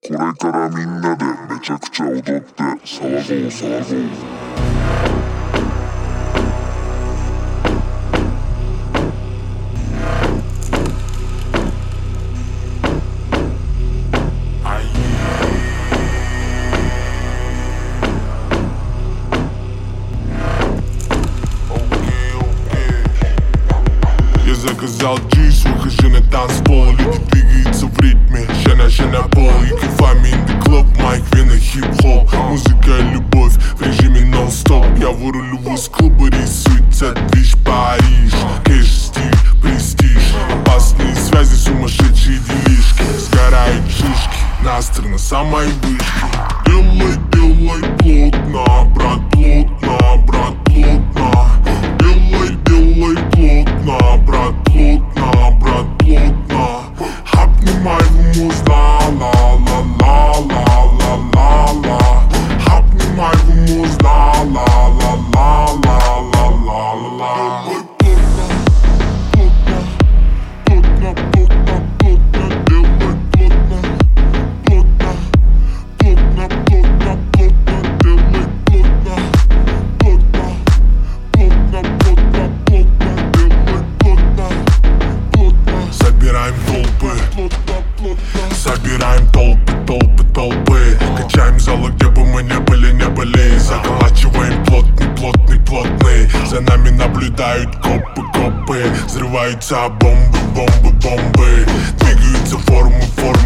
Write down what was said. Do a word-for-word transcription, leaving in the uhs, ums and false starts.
これからみんなでめちゃくちゃ踊って騒ごう騒ごう。 Я заказал джиз, выхожу на танцпол. Люди двигаются в ритме, ща ща на пол. You can find me in the club, майк, вена, хип-хоп. Музыка и любовь в режиме нон-стоп. Я вырулю из клуба, рисуется движ Париж. Кэш, стиль, престиж, опасные связи, сумасшедшие делишки. Сгорают шишки, настрой на самой вышке. Делай, делай плотно, брат, плотно, брат, плотно. Делай, делай плотно, брат, плотно, брат, плотно. Хапни моего музла, ла, ла, ла, ла, ла, ла, ла. Хапни моего музла, ла, ла, ла, ла, ла, ла, ла. Плотно, плотно, плотно, делай плотно, плотно, плотно, плотно, плотно, делай плотно, плотно, плотно, плотно, плотно, делай плотно, плотно. Собираем толпы, собираем толпы, толпы, толпы. Качаем залы, где бы мы не были, не были. Заколачиваем плотный, плотный, плотный. За нами наблюдают копы, копы. Взрываются бомбы, бомбы, бомбы. Двигаются формы, формы.